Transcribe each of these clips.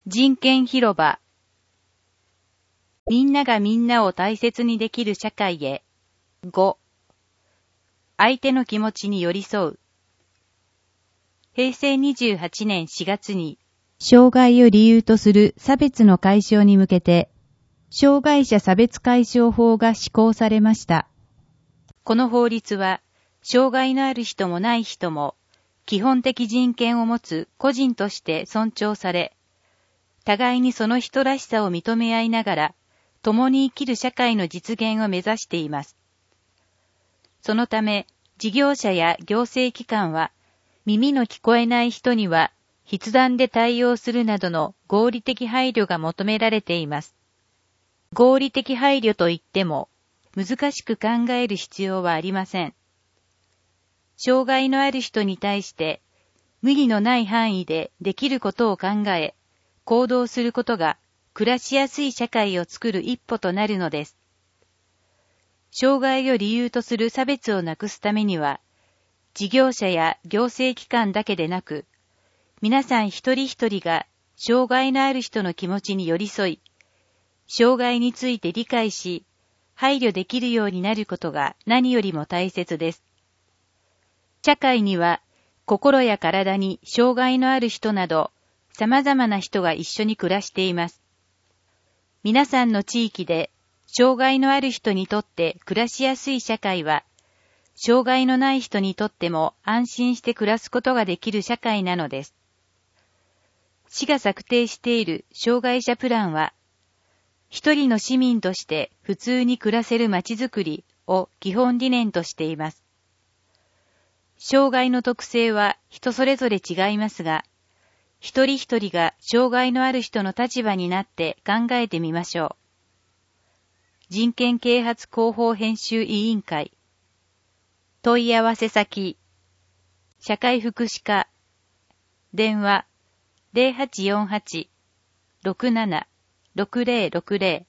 人権広場。みんながみんなを大切にできる社会へ。5、相手の気持ちに寄り添う。平成28年4月に、障害を理由とする差別の解消に向けて、障害者差別解消法が施行されました。この法律は、障害のある人もない人も、基本的人権を持つ個人として尊重され、互いにその人らしさを認め合いながら、共に生きる社会の実現を目指しています。そのため、事業者や行政機関は、耳の聞こえない人には、筆談で対応するなどの合理的配慮が求められています。合理的配慮といっても、難しく考える必要はありません。障害のある人に対して、無理のない範囲でできることを考え、行動することが暮らしやすい社会を作る一歩となるのです。障害を理由とする差別をなくすためには、事業者や行政機関だけでなく、皆さん一人一人が障害のある人の気持ちに寄り添い、障害について理解し、配慮できるようになることが何よりも大切です。社会には、心や体に障害のある人など、様々な人が一緒に暮らしています。皆さんの地域で、障害のある人にとって暮らしやすい社会は、障害のない人にとっても安心して暮らすことができる社会なのです。市が策定している障害者プランは、一人の市民として普通に暮らせるまちづくりを基本理念としています。障害の特性は人それぞれ違いますが、一人一人が障害のある人の立場になって考えてみましょう。人権啓発広報編集委員会。問い合わせ先。社会福祉課。電話。0848-67-6060。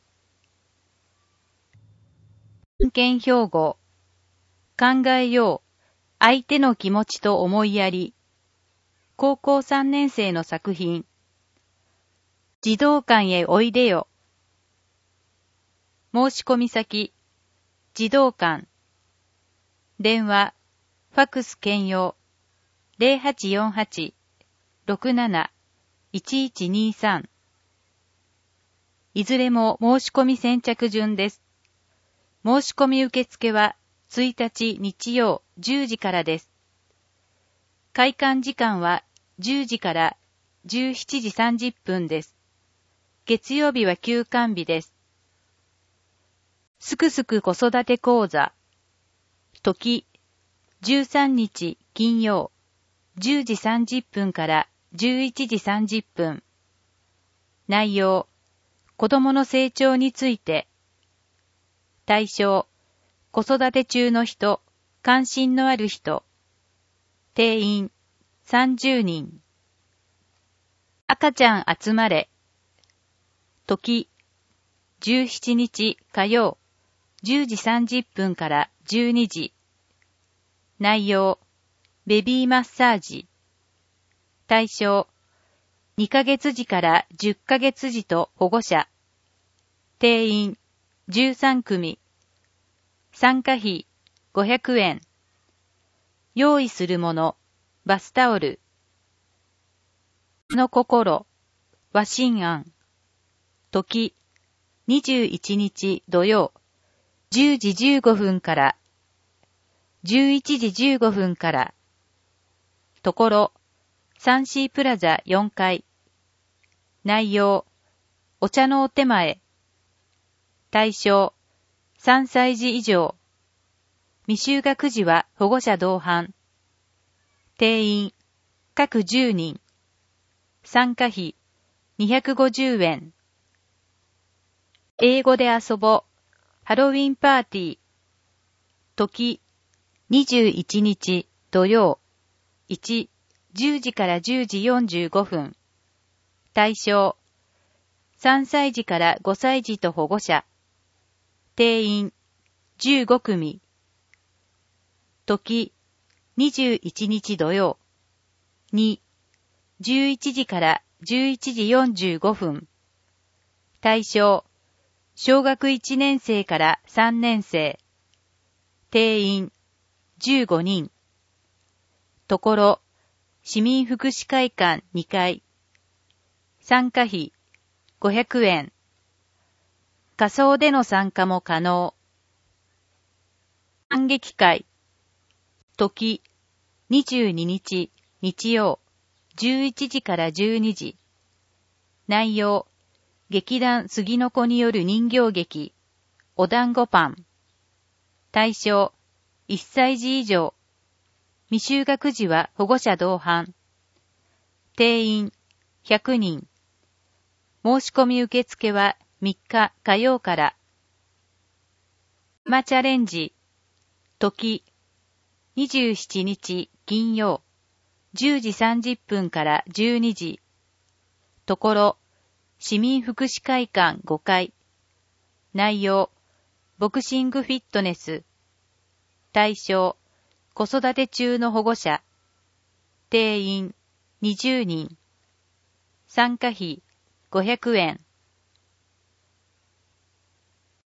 人権標語。考えよう。相手の気持ちと思いやり。高校3年生の作品。児童館へおいでよ。申し込み先。児童館。電話。ファックス兼用。0848-67-1123。いずれも申し込み先着順です。申し込み受付は1日日曜10時からです。開館時間は10時から17時30分です。月曜日は休館日です。すくすく子育て講座。時、13日金曜、10時30分から11時30分。内容、子供の成長について。対象、子育て中の人、関心のある人。定員、30人。赤ちゃん集まれ。時、17日火曜、10時30分から12時。内容、ベビーマッサージ。対象、2ヶ月児から10ヶ月児と保護者。定員、13組。参加費、500円。用意するもの、バスタオル。の心、和心案。時、21日土曜、10時15分から、11時15分から。ところ、サンシープラザ4階。内容、お茶のお手前。対象、3歳児以上。未就学児は保護者同伴。定員、各10人。参加費、250円。英語で遊ぼう。ハロウィンパーティー。時、21日土曜。1、10時から10時45分。対象、3歳児から5歳児と保護者。定員、15組。時、21日土曜。2、11時から 11時45分。対象、小学1年生から3年生。定員、15人。ところ、市民福祉会館2階。参加費、500円。仮想での参加も可能。観劇会。時、22日、日曜、11時から12時。内容、劇団杉の子による人形劇、お団子パン。対象、1歳児以上。未就学児は保護者同伴。定員、100人。申し込み受付は3日火曜から。チャレンジ。時、27日金曜、10時30分から12時。ところ、市民福祉会館5階。内容、ボクシングフィットネス。対象、子育て中の保護者。定員、20人。参加費、500円。